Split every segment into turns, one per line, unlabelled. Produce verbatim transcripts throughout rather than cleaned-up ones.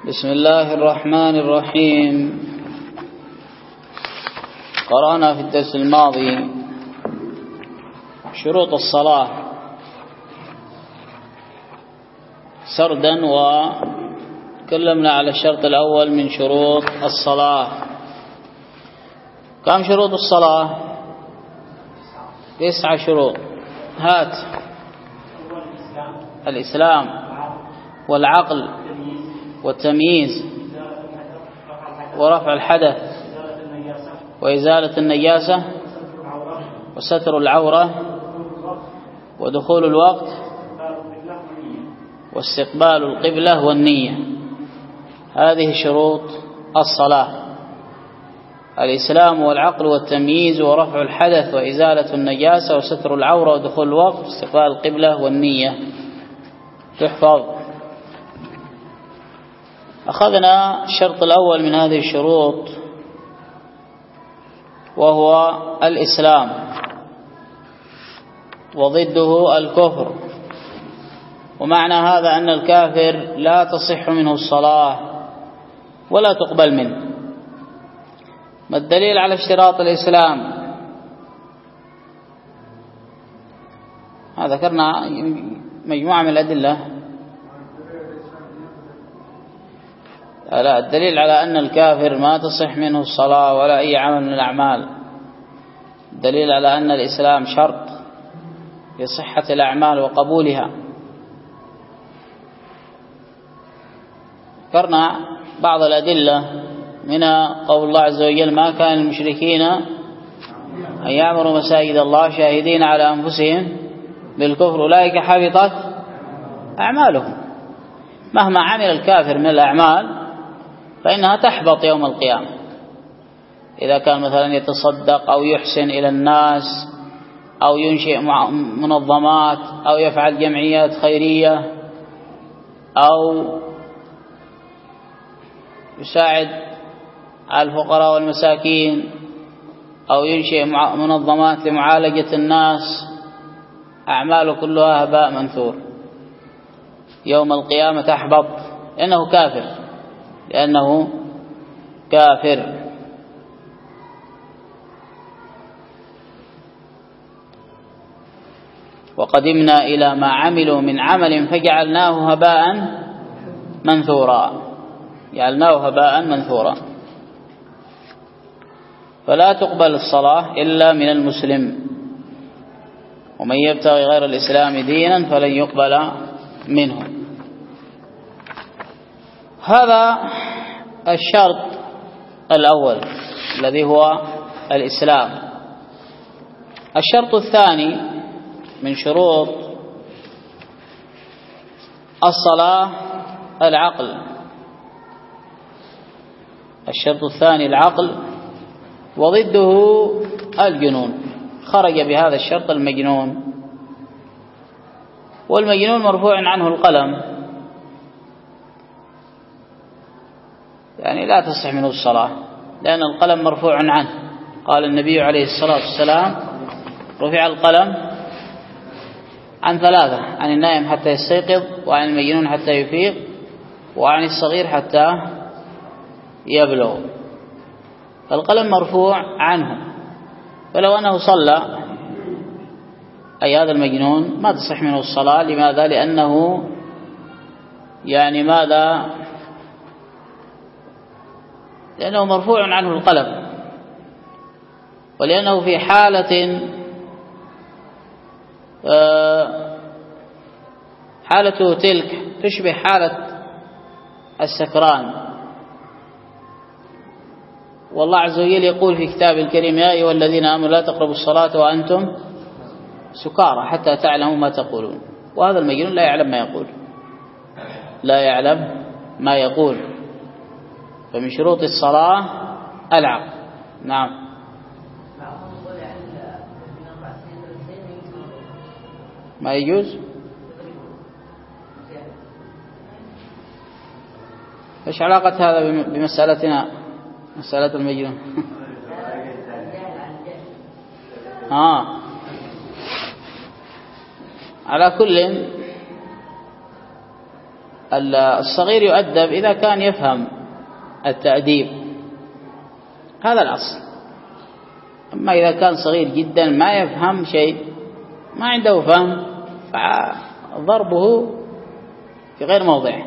بسم الله الرحمن الرحيم. قرأنا في الدرس الماضي شروط الصلاة سردا، وتكلمنا على الشرط الأول من شروط الصلاة. كم شروط الصلاة؟ تسعة شروط. هات: الإسلام والعقل والتمييز ورفع الحدث وإزالة النجاسة وستر العورة ودخول الوقت واستقبال القبلة والنية. هذه شروط الصلاة: الإسلام والعقل والتمييز ورفع الحدث وإزالة النجاسة وستر العورة ودخول الوقت واستقبال القبلة والنية. تحفظ. أخذنا الشرط الأول من هذه الشروط وهو الإسلام، وضده الكفر. ومعنى هذا أن الكافر لا تصح منه الصلاة ولا تقبل منه. ما الدليل على اشتراط الإسلام؟ ذكرنا مجموعة من الأدلة. لا، الدليل على أن الكافر ما تصح منه الصلاة ولا أي عمل من الأعمال، الدليل على أن الإسلام شرط لصحة الأعمال وقبولها. ذكرنا بعض الأدلة، منها قول الله عز وجل: ما كان المشركين أن يعمروا مساجد الله شاهدين على أنفسهم بالكفر أولئك حبطت أعمالهم. مهما عمل الكافر من الأعمال فإنها تحبط يوم القيامة. إذا كان مثلا يتصدق أو يحسن إلى الناس أو ينشئ منظمات أو يفعل جمعيات خيرية أو يساعد على الفقراء والمساكين أو ينشئ منظمات لمعالجة الناس، أعماله كلها هباء منثور يوم القيامة، تحبط لأنه كافر لأنه كافر. وقدمنا إلى ما عملوا من عمل فجعلناه هباء منثورا، جعلناه هباء منثورا. فلا تقبل الصلاة إلا من المسلم، ومن يبتغي غير الإسلام دينا فلن يقبل منه. هذا الشرط الأول الذي هو الإسلام. الشرط الثاني من شروط الصلاة العقل. الشرط الثاني العقل، وضده الجنون. خرج بهذا الشرط المجنون، والمجنون مرفوع عنه القلم، يعني لا تصح منه الصلاة لأن القلم مرفوع عنه. قال النبي عليه الصلاة والسلام: رفع القلم عن ثلاثة: عن النائم حتى يستيقظ، وعن المجنون حتى يفيق، وعن الصغير حتى يبلغ. فالقلم مرفوع عنه، فلو أنه صلى أي هذا المجنون ما تصح منه الصلاة. لماذا؟ لأنه يعني ماذا؟ لأنه مرفوع عنه القلم، ولأنه في حالة حالته تلك تشبه حالة السكران. والله عز وجل يقول في كتاب الكريم: يا أيها الذين آمنوا لا تقربوا الصلاة وأنتم سكارى حتى تعلموا ما تقولون. وهذا المجنون لا يعلم ما يقول، لا يعلم ما يقول. فمن شروط الصلاة العقل. نعم. ما يجوز؟ ايش علاقة هذا بمسألتنا، مسألة المجنون؟ آه على كل الصغير يؤدب إذا كان يفهم التأديب، هذا الأصل. أما إذا كان صغير جدا ما يفهم شيء، ما عنده فهم، فضربه في غير موضعه.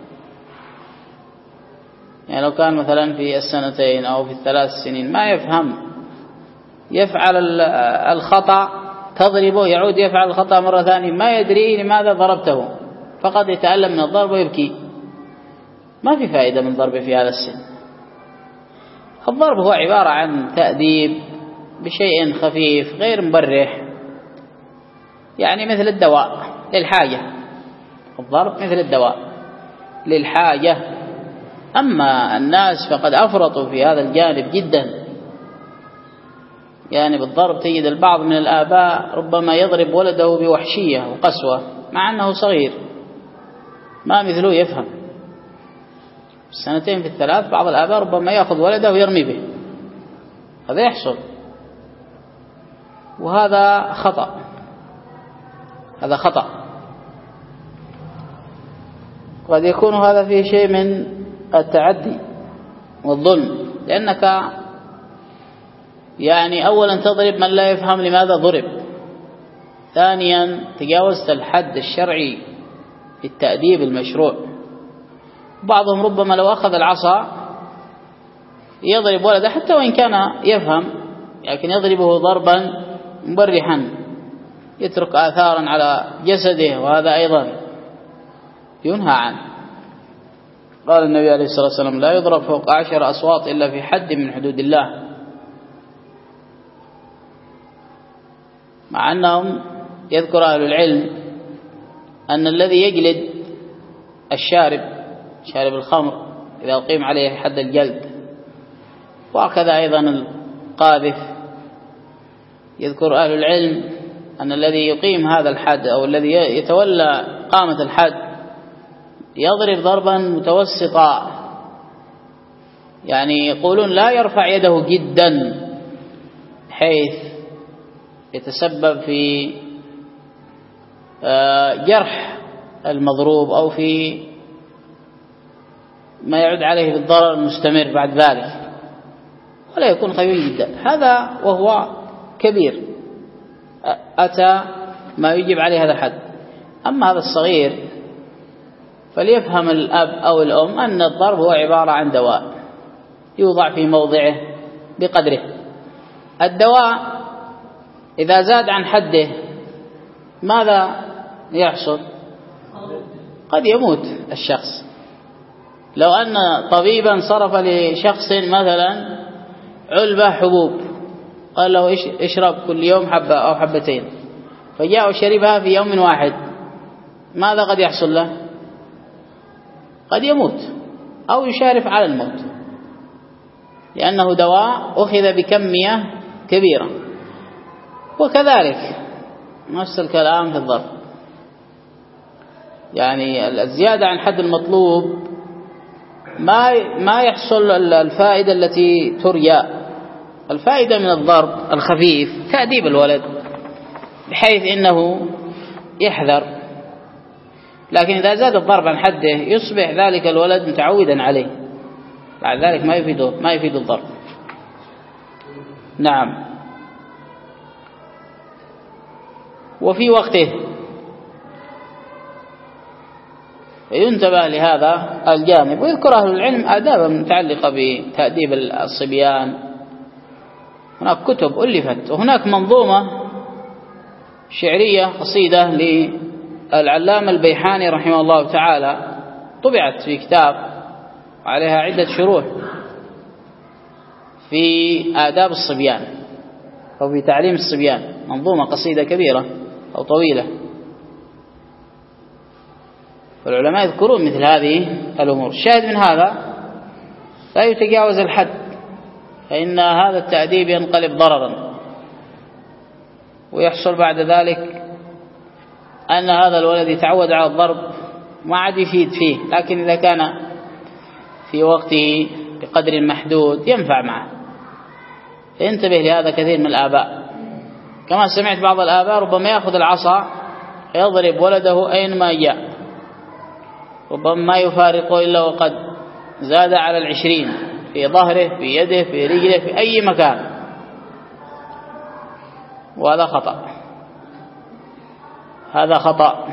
يعني لو كان مثلا في السنتين أو في الثلاث سنين ما يفهم، يفعل الخطأ تضربه، يعود يفعل الخطأ مرة ثانية، ما يدري لماذا ضربته، فقد يتألم من الضرب ويبكي، ما في فائدة من ضربه في هذا السن. الضرب هو عبارة عن تأديب بشيء خفيف غير مبرح، يعني مثل الدواء للحاجة. الضرب مثل الدواء للحاجة. أما الناس فقد أفرطوا في هذا الجانب جدا، يعني بالضرب تجد البعض من الآباء ربما يضرب ولده بوحشية وقسوة مع أنه صغير، ما مثله يفهم. السنتين في الثلاث بعض الآباء ربما يأخذ ولده ويرمي به، هذا يحصل، وهذا خطأ، هذا خطأ. قد يكون هذا فيه شيء من التعدي والظلم، لأنك يعني أولا تضرب من لا يفهم لماذا ضرب، ثانيا تجاوزت الحد الشرعي في التأديب المشروع. بعضهم ربما لو أخذ العصا يضرب ولده حتى وإن كان يفهم، لكن يضربه ضربا مبرحا يترك آثارا على جسده، وهذا أيضا ينهى عنه. قال النبي عليه الصلاة والسلام: لا يضرب فوق عشر أصوات إلا في حد من حدود الله. مع أنهم يذكر أهل العلم أن الذي يجلد الشارب، شارب الخمر، إذا أقيم عليه حد الجلد، وهكذا أيضا القاذف. يذكر أهل العلم أن الذي يقيم هذا الحد أو الذي يتولى قامة الحد يضرب ضربا متوسطا، يعني يقولون لا يرفع يده جدا حيث يتسبب في جرح المضروب أو في ما يعود عليه بالضرر المستمر بعد ذلك، ولا يكون خفيف جدا. هذا وهو كبير أتى ما يجب عليه هذا الحد. أما هذا الصغير فليفهم الأب أو الأم أن الضرب هو عبارة عن دواء يوضع في موضعه بقدره. الدواء إذا زاد عن حده ماذا يحصل؟ قد يموت الشخص. لو أن طبيبا صرف لشخص مثلا علبة حبوب، قال له اشرب كل يوم حبة أو حبتين، فجاء وشربها في يوم واحد، ماذا قد يحصل له؟ قد يموت أو يشارف على الموت، لأنه دواء أخذ بكمية كبيرة. وكذلك نفس الكلام في الضرب، يعني الزيادة عن حد المطلوب ما ما يحصل الفائدة التي ترجى. الفائدة من الضرب الخفيف تأديب الولد بحيث إنه يحذر، لكن إذا زاد الضرب عن حده يصبح ذلك الولد متعودا عليه، بعد ذلك ما يفيده ما يفيد الضرب. نعم. وفي وقته ينتبه لهذا الجانب. ويذكر أهل العلم آدابا متعلقة بتأديب الصبيان. هناك كتب ألفت، وهناك منظومة شعرية قصيدة للعلامة البيحاني رحمه الله تعالى، طبعت في كتاب وعليها عدة شروح في آداب الصبيان أو في تعليم الصبيان، منظومة قصيدة كبيرة أو طويلة. والعلماء يذكرون مثل هذه الأمور. الشاهد من هذا لا يتجاوز الحد، فإن هذا التأديب ينقلب ضررا، ويحصل بعد ذلك أن هذا الولد يتعود على الضرب ما عاد يفيد فيه، لكن إذا كان في وقته بقدر محدود ينفع معه. فينتبه لهذا كثير من الآباء. كما سمعت بعض الآباء ربما يأخذ العصا يضرب ولده أينما جاء، ربما ما يفارقه إلا وقد زاد على العشرين في ظهره في يده في رجله في أي مكان، وهذا خطأ، هذا خطأ.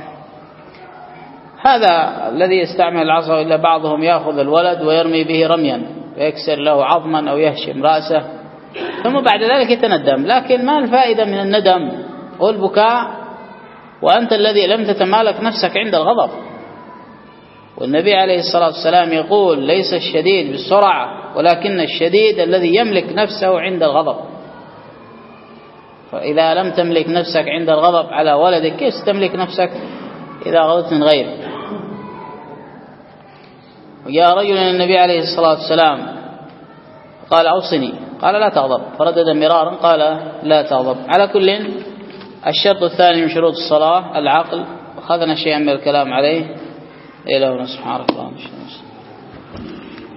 هذا الذي يستعمل العصا، إلا بعضهم يأخذ الولد ويرمي به رميا ويكسر له عظما أو يهشم رأسه ثم بعد ذلك يتندم. لكن ما الفائدة من الندم والبكاء وأنت الذي لم تتمالك نفسك عند الغضب؟ والنبي عليه الصلاة والسلام يقول ليس الشديد بالسرعة ولكن الشديد الذي يملك نفسه عند الغضب. فإذا لم تملك نفسك عند الغضب على ولدك كيف تملك نفسك إذا غضبت من غيرك؟ وجاء رجل إلى النبي عليه الصلاة والسلام قال أوصني، قال لا تغضب، فردد مرارا قال لا تغضب. على كل الشرط الثاني من شروط الصلاة العقل، أخذنا شيئا من الكلام عليه. إلى هنا سبحانك اللهم وبحمدك.